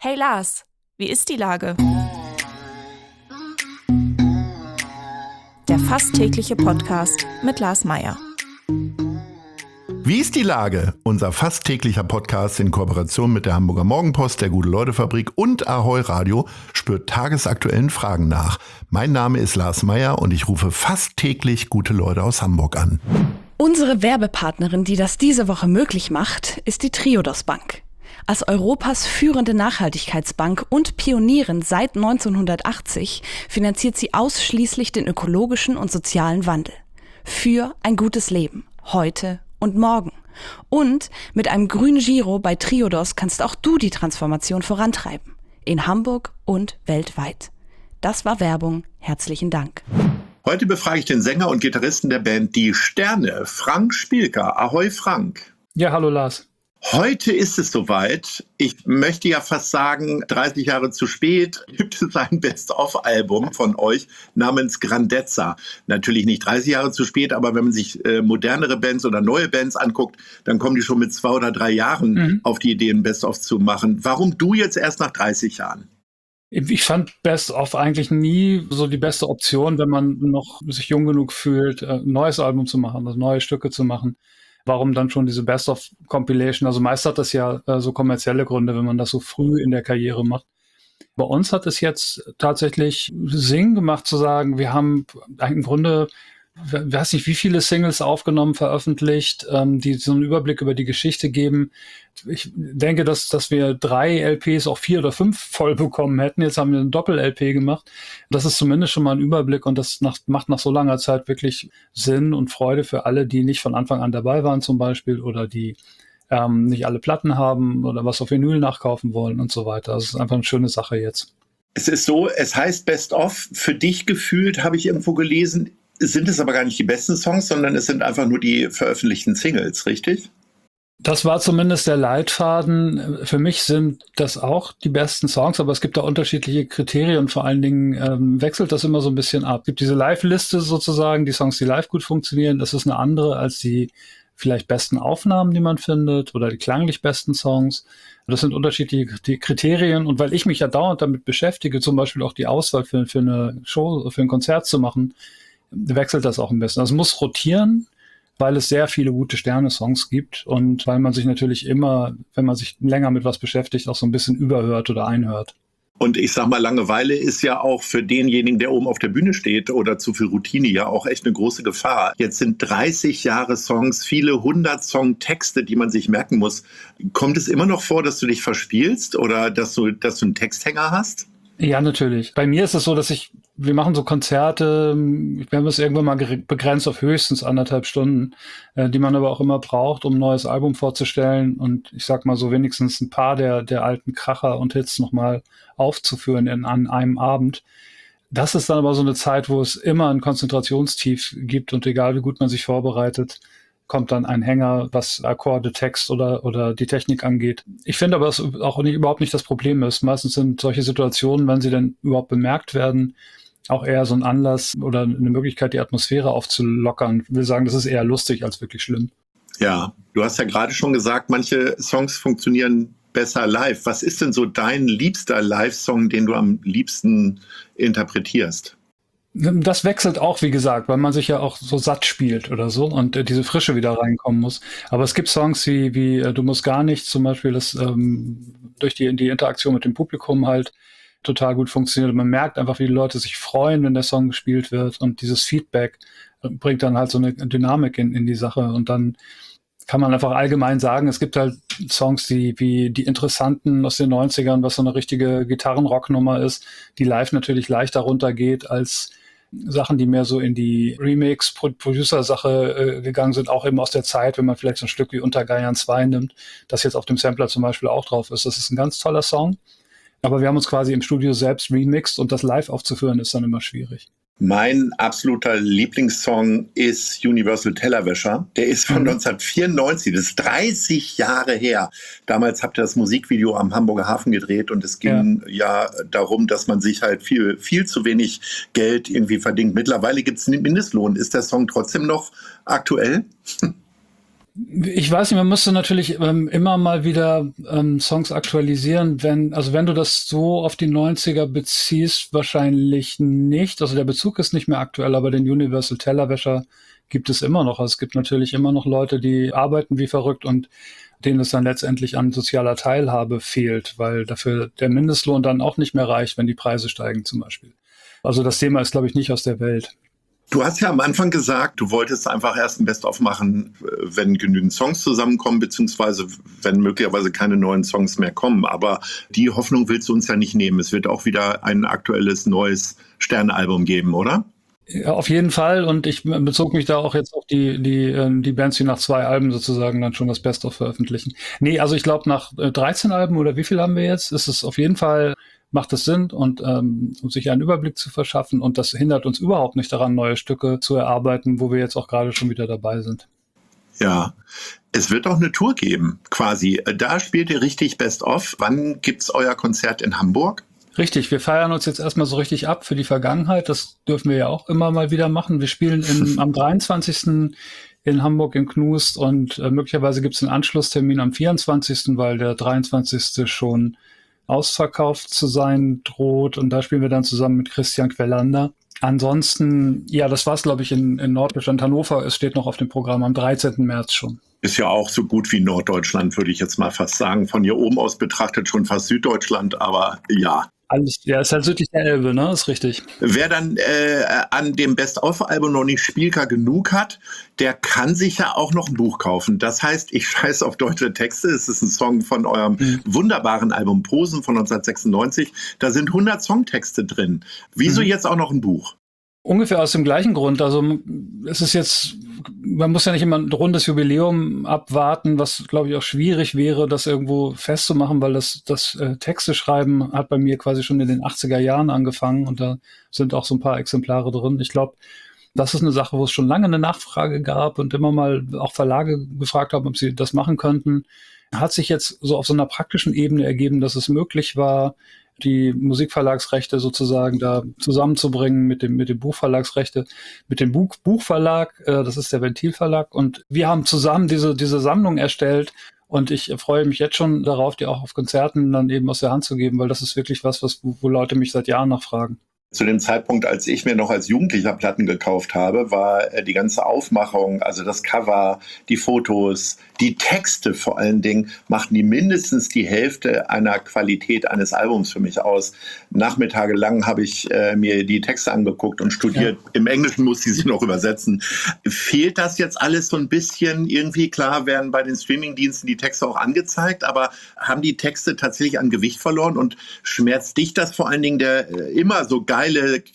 Hey Lars, wie ist die Lage? Der fast tägliche Podcast mit Lars Meyer. Wie ist die Lage? Unser fast täglicher Podcast in Kooperation mit der Hamburger Morgenpost, der Gute-Leute-Fabrik und Ahoi Radio spürt tagesaktuellen Fragen nach. Mein Name ist Lars Meyer und ich rufe fast täglich gute Leute aus Hamburg an. Unsere Werbepartnerin, die das diese Woche möglich macht, ist die Triodos Bank. Als Europas führende Nachhaltigkeitsbank und Pionierin seit 1980 finanziert sie ausschließlich den ökologischen und sozialen Wandel. Für ein gutes Leben, heute und morgen. Und mit einem grünen Giro bei Triodos kannst auch du die Transformation vorantreiben. In Hamburg und weltweit. Das war Werbung. Herzlichen Dank. Heute befrage ich den Sänger und Gitarristen der Band Die Sterne, Frank Spielker. Ahoi Frank. Ja, hallo Lars. Heute ist es soweit. Ich möchte ja fast sagen, 30 Jahre zu spät gibt es ein Best-of-Album von euch namens Grandezza. Natürlich nicht 30 Jahre zu spät, aber wenn man sich modernere Bands oder neue Bands anguckt, dann kommen die schon mit 2 oder 3 Jahren auf die Idee, ein Best-of zu machen. Warum du jetzt erst nach 30 Jahren? Ich fand Best-of eigentlich nie so die beste Option, wenn man noch sich jung genug fühlt, ein neues Album zu machen, also neue Stücke zu machen. Warum dann schon diese Best-of-Compilation? Also meist hat das ja so kommerzielle Gründe, wenn man das so früh in der Karriere macht. Bei uns hat es jetzt tatsächlich Sinn gemacht zu sagen, wir haben im Grunde, ich weiß nicht, wie viele Singles aufgenommen, veröffentlicht, die so einen Überblick über die Geschichte geben. Ich denke, dass wir 3 LPs, auch 4 oder 5 voll bekommen hätten. Jetzt haben wir eine Doppel-LP gemacht. Das ist zumindest schon mal ein Überblick und das macht nach so langer Zeit wirklich Sinn und Freude für alle, die nicht von Anfang an dabei waren zum Beispiel oder die nicht alle Platten haben oder was auf Vinyl nachkaufen wollen und so weiter. Das ist einfach eine schöne Sache jetzt. Es ist so, es heißt Best-of. Für dich gefühlt, habe ich irgendwo gelesen, sind es aber gar nicht die besten Songs, sondern es sind einfach nur die veröffentlichten Singles, richtig? Das war zumindest der Leitfaden. Für mich sind das auch die besten Songs, aber es gibt da unterschiedliche Kriterien und vor allen Dingen wechselt das immer so ein bisschen ab. Es gibt diese Live-Liste sozusagen, die Songs, die live gut funktionieren. Das ist eine andere als die vielleicht besten Aufnahmen, die man findet oder die klanglich besten Songs. Das sind unterschiedliche Kriterien und weil ich mich ja dauernd damit beschäftige, zum Beispiel auch die Auswahl für eine Show, für ein Konzert zu machen, wechselt das auch ein bisschen. Also es muss rotieren, weil es sehr viele gute Sterne-Songs gibt und weil man sich natürlich immer, wenn man sich länger mit was beschäftigt, auch so ein bisschen überhört oder einhört. Und ich sag mal, Langeweile ist ja auch für denjenigen, der oben auf der Bühne steht oder zu viel Routine ja auch echt eine große Gefahr. Jetzt sind 30 Jahre Songs, viele 100 Songtexte, die man sich merken muss. Kommt es immer noch vor, dass du dich verspielst oder dass du einen Texthänger hast? Ja, natürlich. Bei mir ist es so, wir machen so Konzerte, wir haben es irgendwann mal begrenzt auf höchstens 1,5 Stunden, die man aber auch immer braucht, um ein neues Album vorzustellen und ich sag mal so wenigstens ein paar der alten Kracher und Hits nochmal aufzuführen an einem Abend. Das ist dann aber so eine Zeit, wo es immer ein Konzentrationstief gibt und egal wie gut man sich vorbereitet, kommt dann ein Hänger, was Akkorde, Text oder die Technik angeht. Ich finde aber, dass auch überhaupt nicht das Problem ist. Meistens sind solche Situationen, wenn sie denn überhaupt bemerkt werden, auch eher so ein Anlass oder eine Möglichkeit, die Atmosphäre aufzulockern. Ich will sagen, das ist eher lustig als wirklich schlimm. Ja, du hast ja gerade schon gesagt, manche Songs funktionieren besser live. Was ist denn so dein liebster Live-Song, den du am liebsten interpretierst? Das wechselt auch, wie gesagt, weil man sich ja auch so satt spielt oder so und diese Frische wieder reinkommen muss. Aber es gibt Songs wie Du musst gar nichts zum Beispiel, das durch die Interaktion mit dem Publikum halt total gut funktioniert. Und man merkt einfach, wie die Leute sich freuen, wenn der Song gespielt wird und dieses Feedback bringt dann halt so eine Dynamik in die Sache und dann kann man einfach allgemein sagen, es gibt halt Songs, wie die Interessanten aus den 90ern, was so eine richtige Gitarrenrocknummer ist, die live natürlich leichter runtergeht als Sachen, die mehr so in die Remix-Producer-Sache gegangen sind, auch eben aus der Zeit, wenn man vielleicht so ein Stück wie Unter Geiern 2 nimmt, das jetzt auf dem Sampler zum Beispiel auch drauf ist. Das ist ein ganz toller Song, aber wir haben uns quasi im Studio selbst remixed und das live aufzuführen ist dann immer schwierig. Mein absoluter Lieblingssong ist Universal Tellerwäscher. Der ist von 1994, das ist 30 Jahre her. Damals habt ihr das Musikvideo am Hamburger Hafen gedreht und es ging ja darum, dass man sich halt viel zu wenig Geld irgendwie verdient. Mittlerweile gibt es einen Mindestlohn. Ist der Song trotzdem noch aktuell? Ich weiß nicht, man müsste natürlich immer mal wieder Songs aktualisieren, wenn du das so auf die 90er beziehst, wahrscheinlich nicht. Also der Bezug ist nicht mehr aktuell, aber den Universal Tellerwäscher gibt es immer noch. Also es gibt natürlich immer noch Leute, die arbeiten wie verrückt und denen es dann letztendlich an sozialer Teilhabe fehlt, weil dafür der Mindestlohn dann auch nicht mehr reicht, wenn die Preise steigen zum Beispiel. Also das Thema ist, glaube ich, nicht aus der Welt. Du hast ja am Anfang gesagt, du wolltest einfach erst ein Best-of machen, wenn genügend Songs zusammenkommen, beziehungsweise wenn möglicherweise keine neuen Songs mehr kommen. Aber die Hoffnung willst du uns ja nicht nehmen. Es wird auch wieder ein aktuelles, neues Sternalbum geben, oder? Ja, auf jeden Fall. Und ich bezog mich da auch jetzt auf die Bands, die nach 2 Alben sozusagen dann schon das Best-of veröffentlichen. Nee, also ich glaube, nach 13 Alben oder wie viel haben wir jetzt, ist es auf jeden Fall, macht es Sinn und um sich einen Überblick zu verschaffen. Und das hindert uns überhaupt nicht daran, neue Stücke zu erarbeiten, wo wir jetzt auch gerade schon wieder dabei sind. Ja, es wird auch eine Tour geben, quasi. Da spielt ihr richtig Best-of. Wann gibt's euer Konzert in Hamburg? Richtig, wir feiern uns jetzt erstmal so richtig ab für die Vergangenheit. Das dürfen wir ja auch immer mal wieder machen. Wir spielen am 23. in Hamburg in Knust und möglicherweise gibt es einen Anschlusstermin am 24., weil der 23. schon ausverkauft zu sein droht. Und da spielen wir dann zusammen mit Christian Quellander. Ansonsten, ja, das war's, glaube ich, in Norddeutschland. Hannover, es steht noch auf dem Programm am 13. März schon. Ist ja auch so gut wie Norddeutschland, würde ich jetzt mal fast sagen. Von hier oben aus betrachtet schon fast Süddeutschland, aber ja. Alles, ja, ist halt südlich der Elbe, ne? Ist richtig. Wer dann an dem Best-of-Album noch nicht Spielka genug hat, der kann sich ja auch noch ein Buch kaufen. Das heißt, ich scheiß auf deutsche Texte. Es ist ein Song von eurem wunderbaren Album Posen von 1996. Da sind 100 Songtexte drin. Wieso jetzt auch noch ein Buch? Ungefähr aus dem gleichen Grund. Also es ist jetzt, man muss ja nicht immer ein rundes Jubiläum abwarten, was, glaube ich, auch schwierig wäre, das irgendwo festzumachen, weil das Texte schreiben hat bei mir quasi schon in den 80er Jahren angefangen und da sind auch so ein paar Exemplare drin. Ich glaube, das ist eine Sache, wo es schon lange eine Nachfrage gab und immer mal auch Verlage gefragt haben, ob sie das machen könnten. Hat sich jetzt so auf so einer praktischen Ebene ergeben, dass es möglich war, die Musikverlagsrechte sozusagen da zusammenzubringen mit dem Buchverlagsrechte, mit dem Buchverlag, das ist der Ventilverlag. Und wir haben zusammen diese Sammlung erstellt und ich freue mich jetzt schon darauf, die auch auf Konzerten dann eben aus der Hand zu geben, weil das ist wirklich wo Leute mich seit Jahren nachfragen. Zu dem Zeitpunkt, als ich mir noch als Jugendlicher Platten gekauft habe, war die ganze Aufmachung, also das Cover, die Fotos, die Texte vor allen Dingen, machten die mindestens die Hälfte einer Qualität eines Albums für mich aus. Nachmittagelang habe ich mir die Texte angeguckt und studiert. Ja. Im Englischen musste ich sie noch übersetzen. Fehlt das jetzt alles so ein bisschen? Irgendwie, klar, werden bei den Streamingdiensten die Texte auch angezeigt, aber haben die Texte tatsächlich an Gewicht verloren? Und schmerzt dich das vor allen Dingen, der immer so geile,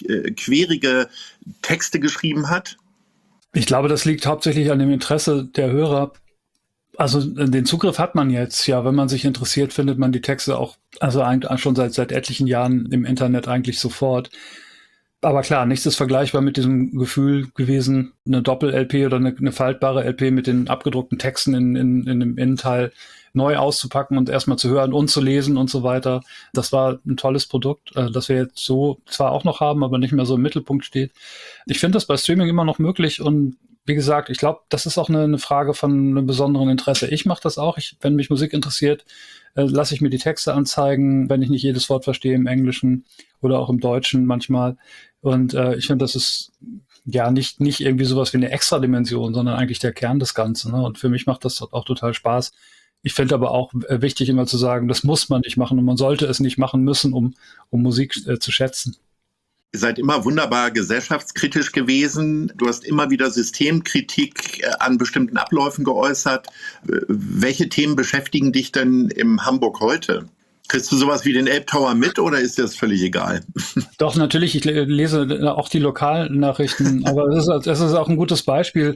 querige Texte geschrieben hat? Ich glaube, das liegt hauptsächlich an dem Interesse der Hörer. Also den Zugriff hat man jetzt, ja, wenn man sich interessiert, findet man die Texte auch, also eigentlich schon seit etlichen Jahren im Internet eigentlich sofort. Aber klar, nichts ist vergleichbar mit diesem Gefühl gewesen, eine Doppel-LP oder eine faltbare LP mit den abgedruckten Texten in dem Innenteil neu auszupacken und erstmal zu hören und zu lesen und so weiter. Das war ein tolles Produkt, das wir jetzt so zwar auch noch haben, aber nicht mehr so im Mittelpunkt steht. Ich finde das bei Streaming immer noch möglich und wie gesagt, ich glaube, das ist auch eine Frage von einem besonderen Interesse. Ich mache das auch. Wenn mich Musik interessiert, lasse ich mir die Texte anzeigen, wenn ich nicht jedes Wort verstehe im Englischen oder auch im Deutschen manchmal. Und ich finde, das ist ja nicht irgendwie sowas wie eine Extradimension, sondern eigentlich der Kern des Ganzen. Ne? Und für mich macht das auch total Spaß. Ich finde aber auch wichtig, immer zu sagen, das muss man nicht machen und man sollte es nicht machen müssen, um Musik zu schätzen. Ihr seid immer wunderbar gesellschaftskritisch gewesen. Du hast immer wieder Systemkritik an bestimmten Abläufen geäußert. Welche Themen beschäftigen dich denn im Hamburg heute? Kriegst du sowas wie den Elbtower mit oder ist dir das völlig egal? Doch, natürlich. Ich lese auch die Lokalnachrichten, aber es ist auch ein gutes Beispiel,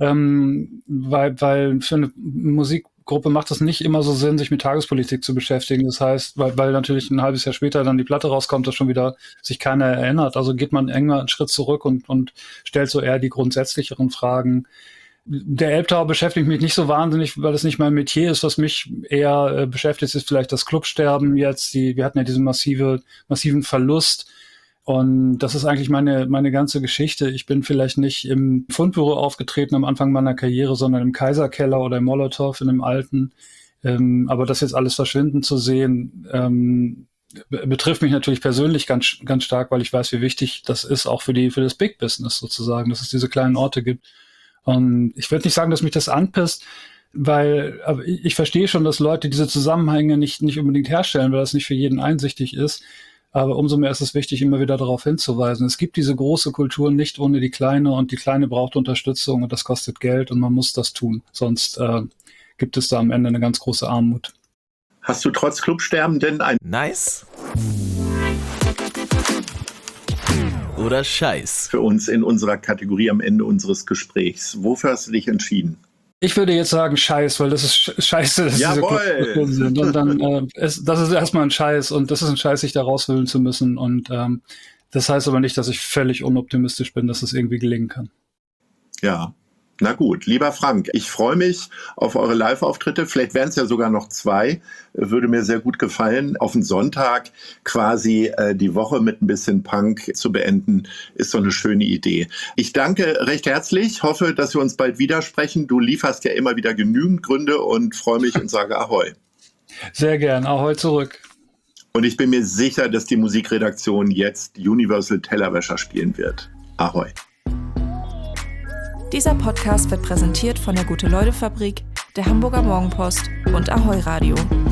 weil für eine Musikgruppe macht es nicht immer so Sinn, sich mit Tagespolitik zu beschäftigen. Das heißt, weil natürlich ein halbes Jahr später dann die Platte rauskommt, dass schon wieder sich keiner erinnert. Also geht man enger einen Schritt zurück und stellt so eher die grundsätzlicheren Fragen. Der Elbtower beschäftigt mich nicht so wahnsinnig, weil es nicht mein Metier ist. Was mich eher beschäftigt, ist vielleicht das Clubsterben jetzt. Wir hatten ja diesen massiven Verlust Und das ist eigentlich meine ganze Geschichte. Ich bin vielleicht nicht im Fundbüro aufgetreten am Anfang meiner Karriere, sondern im Kaiserkeller oder im Molotow in dem alten. Aber das jetzt alles verschwinden zu sehen, betrifft mich natürlich persönlich ganz, ganz stark, weil ich weiß, wie wichtig das ist, auch für das Big Business sozusagen, dass es diese kleinen Orte gibt. Und ich würde nicht sagen, dass mich das anpisst, weil aber ich verstehe schon, dass Leute diese Zusammenhänge nicht unbedingt herstellen, weil das nicht für jeden einsichtig ist. Aber umso mehr ist es wichtig, immer wieder darauf hinzuweisen. Es gibt diese große Kultur nicht ohne die kleine und die kleine braucht Unterstützung und das kostet Geld und man muss das tun. Sonst gibt es da am Ende eine ganz große Armut. Hast du trotz Clubsterben denn ein Nice oder Scheiß für uns in unserer Kategorie am Ende unseres Gesprächs? Wofür hast du dich entschieden? Ich würde jetzt sagen Scheiß, weil das ist scheiße, dass diese Clubs sind. Und dann, das ist erstmal ein Scheiß und das ist ein Scheiß, sich da rauswühlen zu müssen. Und das heißt aber nicht, dass ich völlig unoptimistisch bin, dass es irgendwie gelingen kann. Ja. Na gut, lieber Frank, ich freue mich auf eure Live-Auftritte. Vielleicht wären es ja sogar noch 2. Würde mir sehr gut gefallen. Auf den Sonntag quasi die Woche mit ein bisschen Punk zu beenden, ist so eine schöne Idee. Ich danke recht herzlich, hoffe, dass wir uns bald widersprechen. Du lieferst ja immer wieder genügend Gründe und freue mich und sage Ahoi. Sehr gern, Ahoi zurück. Und ich bin mir sicher, dass die Musikredaktion jetzt Universal Tellerwäscher spielen wird. Ahoi. Dieser Podcast wird präsentiert von der Gute-Leute-Fabrik, der Hamburger Morgenpost und Ahoi Radio.